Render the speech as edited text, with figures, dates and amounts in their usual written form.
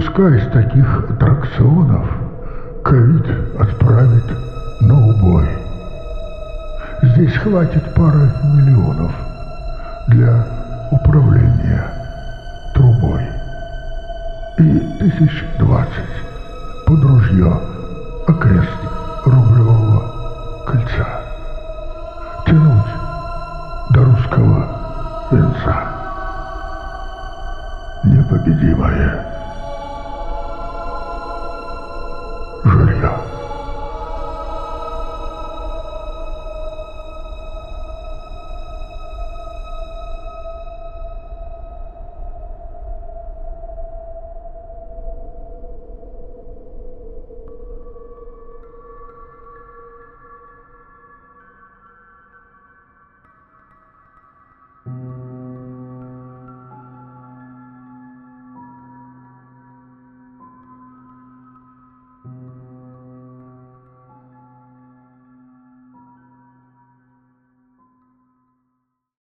Пускай из таких аттракционов ковид отправит на убой. Здесь хватит пары миллионов для управления трубой и 1020 под ружье окрест Рублевого кольца. Тянуть до русского венца. Непобедимое жилье.